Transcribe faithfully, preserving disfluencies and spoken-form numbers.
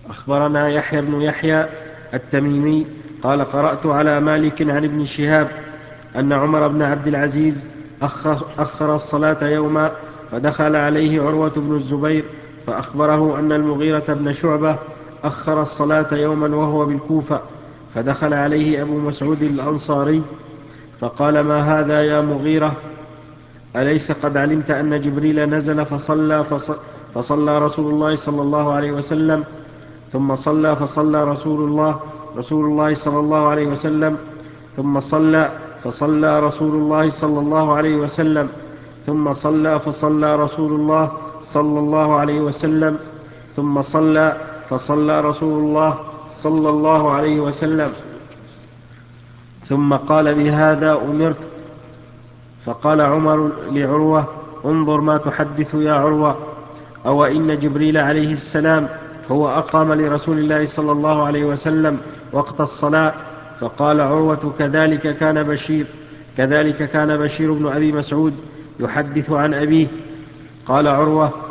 أخبرنا يحيى بن يحيى التميمي قال قرأت على مالك عن ابن شهاب أن عمر بن عبد العزيز أخر, أخر الصلاة يوما، فدخل عليه عروة بن الزبير فأخبره أن المغيرة بن شعبة أخر الصلاة يوما وهو بالكوفة، فدخل عليه أبو مسعود الأنصاري فقال: ما هذا يا مغيرة؟ أليس قد علمت أن جبريل نزل فصلى, فصلى, فصلى رسول الله صلى الله عليه وسلم ثم صلى فصلى رسول الله رسول الله صلى الله عليه وسلم ثم صلى فصلى رسول الله صلى الله عليه وسلم ثم صلى فصلى رسول الله صلى الله عليه وسلم ثم صلى فصلى رسول الله صلى الله عليه وسلم ثم قال: بهذا أمرت. فقال عمر لعروة: انظر ما تحدث يا عروة، أو إن جبريل عليه السلام هو أقام لرسول الله صلى الله عليه وسلم وقت الصلاة. فقال عروة: كذلك كان بشير كذلك كان بشير بن أبي مسعود يحدث عن أبيه. قال عروة: